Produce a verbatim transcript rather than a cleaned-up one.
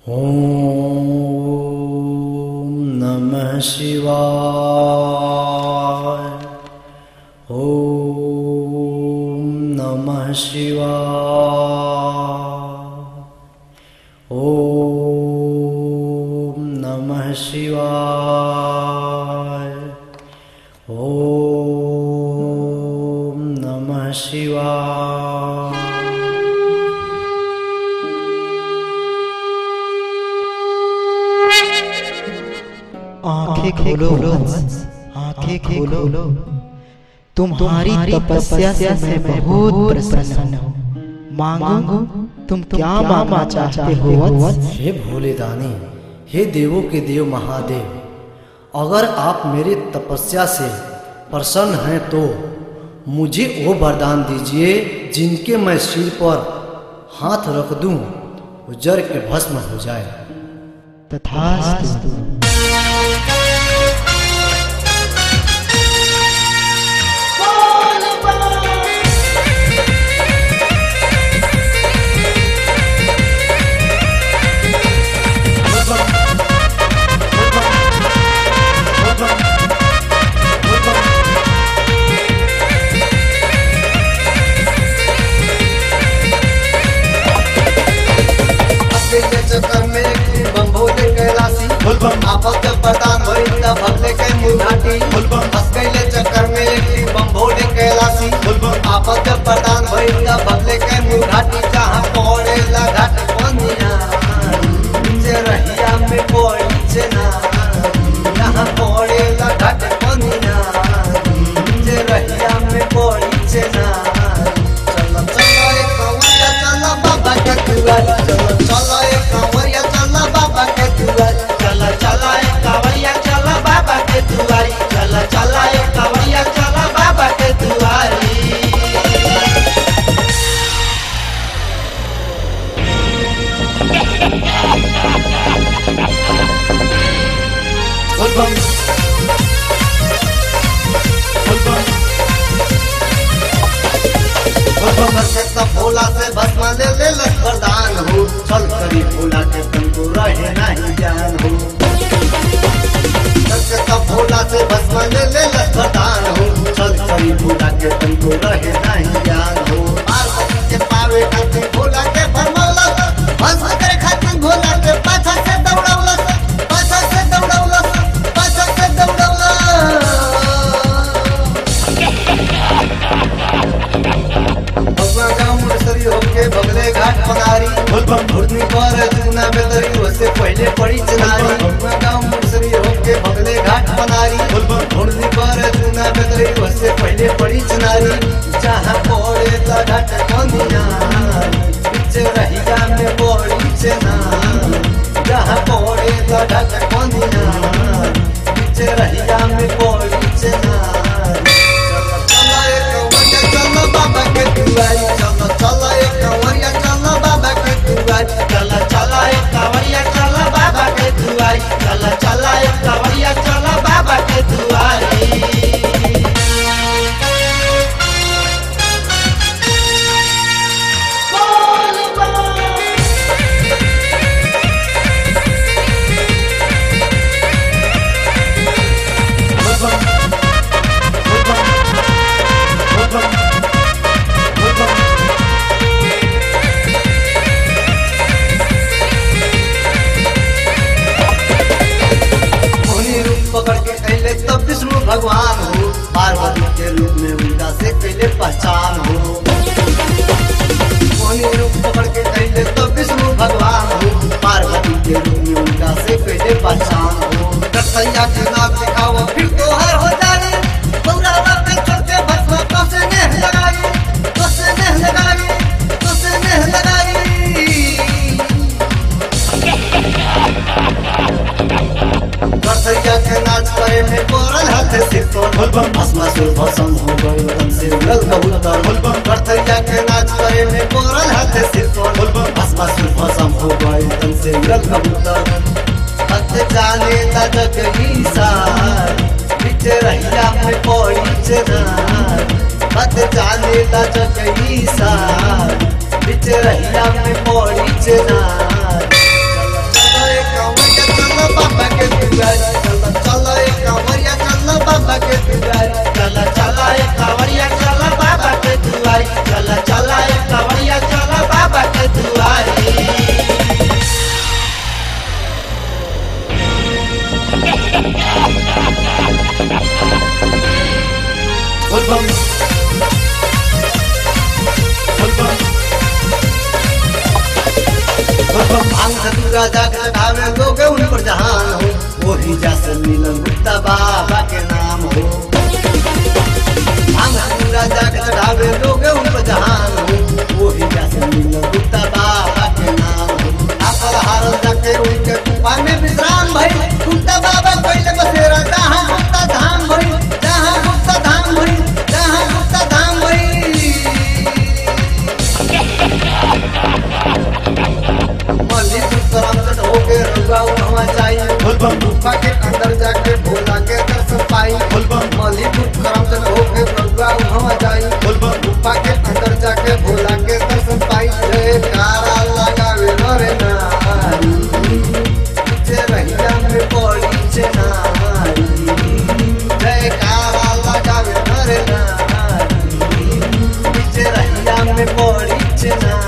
ओम नमः शिवाय। ओम नमः शिवाय। ओम नमः शिवाय। ओम नमः शिवाय। आंखें खोलो हंस, आंखें खोलो। तुम्हारी तपस्या से मैं बहुत प्रसन्न हूँ। मांगो तुम क्या मांगना चाहते हो वत्स? हे भोले दानी, हे देवों के देव महादेव, अगर आप मेरी तपस्या से प्रसन्न हैं तो मुझे वो वरदान दीजिए जिनके मैं सिर पर हाथ रख दूं, जर के भस्म हो जाए। तथास्तु। आपद प्रदान भइल त भगले के मुघाटी हंस गइले चक्कर में एक बम भोले कैलाशी। आपद प्रदान भइल त भगले के मुघाटी जहाँ पड़े घाट पनिया जे रहिया में पड़ी छे ना। जहाँ पड़े घाट पनिया जे रहिया में पड़ी छे ना। चलो चलो एक कंवरिया चलो बाबा के दुआर। चलो चलो एक कंवरिया चलो बाबा के दुआर। चला चला एक कांवरिया चला बाबा के दुआरी। चला चला एक कांवरिया चला बाबा के दुआरी। बोल बम बोल बम बोल बम। सब भोला से भस्म ले ले वरदान हो। चल करी भोला के तुमको रहे नहीं ज्ञान हो। सब भोला से भस्म ले ले वरदान हो। चल करी भोला के तुमको रहे नहीं ज्ञान हो। पार्वती के पावे खातिर भोला के फरमौला। भस्म करे खातिर भोला के पाछा से दौड़ौला। पाछा से दौड़ौला पाछा से दौड़ौला। भगवान गाँव मुड़सरी होके बगले घाट पनारी। घुड़नी पर जूना बेदरी उससे पहले पड़ी चनारी। भगवान गाँव मुड़सरी होके बगले घाट पनारी। घुड़नी पर जूना बेदरी उससे पहले पड़ी चनारी। जहाँ पड़े घाट पनिया पीछे रहिया में पड़ी चना। जहाँ पड़े घाट पनिया पीछे रहिया में पड़ी चना। चलो एक कंवरिया चलो बाबा के दुआरी। चलो चलो एक कंवरिया चलो बाबा के दुआरी। चला चला एक कंवरिया चलो बाबा के दुआरी। चला चला एक कंवरिया चलो बाबा के दुआरी। भगवान हो पार्वती के रूप में उनका से पहले पहचान हो। मोनी रूप पकड़ के पहले तो विष्णु भगवान हो। पार्वती के रूप में उनका से पहले पहचान हो। कसैया के नाम दिखाओ फिर तो हर हो जाए। बौरावा पे चढ़ते भस्म तो से नेह लगाई। तो से नेह लगाई तो से नेह लगाई। कसैया के नाच करे में पड़ल हाथ से तो भस्मासुर भस्म हो गयो तन से उड़ल कबूतर। कसैया के नाच करे में पड़ल हाथ से तो भस्मासुर भस्म हो गयो तन से उड़ल कबूतर। हथ जाने ता जग ईसार पीछे रहिया में पड़ी चना। हथ जाने ता जग ईसार पीछे रहिया में पड़ी चना। भांग धतूरा जाके चढ़ावे लोग उन पर जहान हो, वही जैसे मिलन गुप्ता बाबा के नाम हो। भांग धतूरा जाके चढ़ावे लोग उन पर जहान हो, वही जैसे मिलन गुप्ता बाबा के नाम हो। आपल हारल जाके उनके गुफा में विश्राम भई, गुप्ता बाबा पहले बसेरा जहाँ गुप्ता धाम भई, जहाँ गुप्ता धाम भई, जहाँ गुप्ता धाम भई। करमचट होके रुआ वहाँ जाई, गुफा के अंदर जाके भोला के दर्शन पाई। मलीपुर करमचट होके रुआ वहाँ जाई, गुफा के अंदर जाके भोला के दर्शन पाई। जयकारा लगावे रे नारी, तुझे रहिया में पड़ी छे नारी। जयकारा लगावे रे नारी, तुझे रहिया में पड़ी छे नारी।